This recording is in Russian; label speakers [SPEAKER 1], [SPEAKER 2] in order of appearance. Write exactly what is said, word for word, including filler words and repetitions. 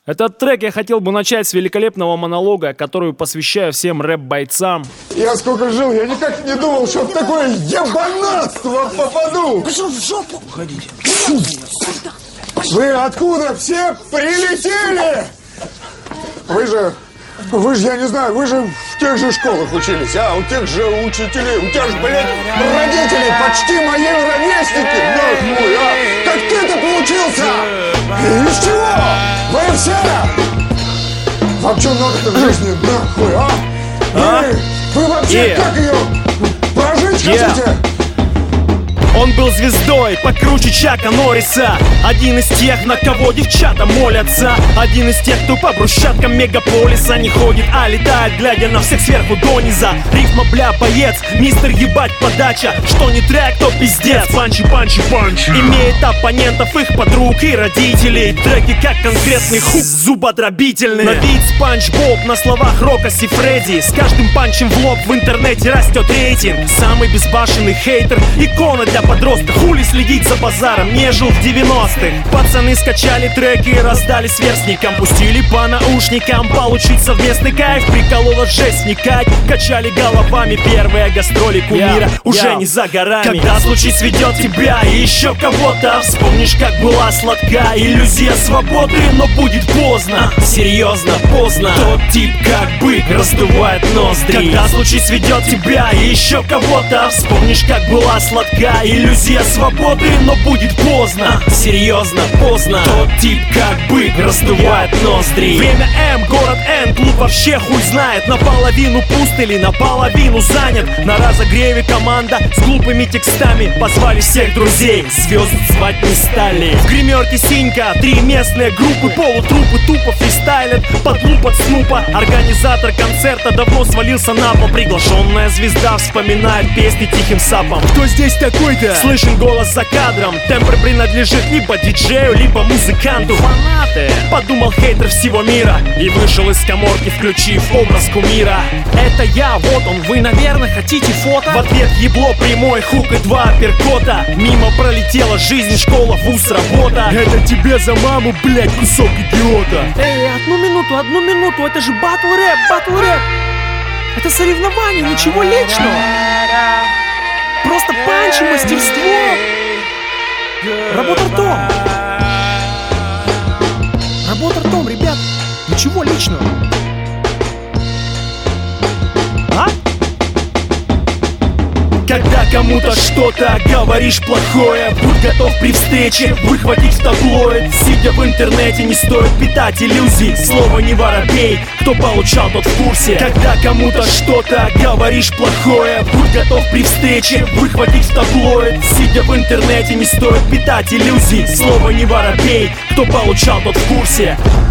[SPEAKER 1] Этот трек я хотел бы начать с великолепного монолога, который посвящаю всем рэп-бойцам.
[SPEAKER 2] Я сколько жил, я никак не думал, что в такое ебанатство попаду.
[SPEAKER 3] Пошел в жопу.
[SPEAKER 2] Уходите. Вы откуда все прилетели? Вы же, вы же, я не знаю, вы же в тех же школах учились, а? У тех же учителей, у тебя же, блядь, родители почти мои ровесники. Нахуй, а? Как ты-то получился? Из чего? Вы все? Вам что надо-то в жизни, нахуй, а?
[SPEAKER 1] А?
[SPEAKER 2] Вы, вы вообще
[SPEAKER 1] Yeah.
[SPEAKER 2] как ее прожить
[SPEAKER 1] Yeah.
[SPEAKER 2] хотите?
[SPEAKER 1] Он был звездой, покруче Чака Норриса. Один из тех, на кого девчата молятся. Один из тех, кто по брусчаткам мегаполиса не ходит, а летает, глядя на всех сверху дониза. Рифма, бля, боец, мистер ебать подача. Что не трек, то пиздец. Панчи, панчи, панчи. Имеет оппонентов, их подруг и родителей. Треки как конкретный хук, зубодробительный. На бит Спанч Боб, на словах Рокоси Фредди. С каждым панчем в лоб в интернете растет рейтинг. Самый безбашенный хейтер, икона для подростка. Хули следить за базаром, не жил в девяностых. Пацаны скачали треки и раздали сверстникам. Пустили по наушникам, получить совместный кайф. Приколола жесть вникать, качали головами. Первые гастроли кумира
[SPEAKER 3] yeah,
[SPEAKER 1] уже
[SPEAKER 3] yeah.
[SPEAKER 1] не за горами. Когда случай сведет тебя и еще кого-то, вспомнишь, как была сладка иллюзия свободы. Но будет поздно, серьезно поздно. Тот тип как бык раздувает ноздри. Когда случай сведет тебя и еще кого-то, вспомнишь, как была сладка иллюзия свободы, но будет поздно, серьезно поздно. Тот тип как бык раздувает ноздри. Время М, город Н, клуб вообще хуй знает. Наполовину пуст или наполовину занят. На разогреве команда с глупыми текстами. Позвали всех друзей, звезд звать не стали. В гримерке синька, три местные группы. Полутрупы тупо фристайлят под луп от Снупа. Организатор концерта давно свалился на пол. Приглашенная звезда вспоминает песни тихим сапом. Кто здесь такой-то? Слышен голос за кадром. Тембр принадлежит либо диджею, либо музыканту. Фанаты, подумал хейтер всего мира. И вышел из каморки, включив образ кумира. Это я, вот он, вы, наверное, хотите фото? В ответ ебло, прямой хук и два апперкота. Мимо пролетела жизнь, школа, вуз, работа. Это тебе за маму, блять, кусок идиота. Эй, одну минуту, одну минуту, это же батл рэп, батл рэп. Это соревнование, ничего личного. Просто панчи, мастерство. Работа ртом. Работа ртом, ребят. Ничего личного. А? Когда кому-то что-то говоришь плохое, будь готов при встрече выхватить в таблоид. Сидя в интернете, не стоит питать иллюзий. Слово не воробей, кто получал, тот в курсе. Когда кому-то что-то говоришь плохое, будь готов при встрече выхватить в таблоид. Сидя в интернете, не стоит питать иллюзий. Слово не воробей, кто получал, тот в курсе.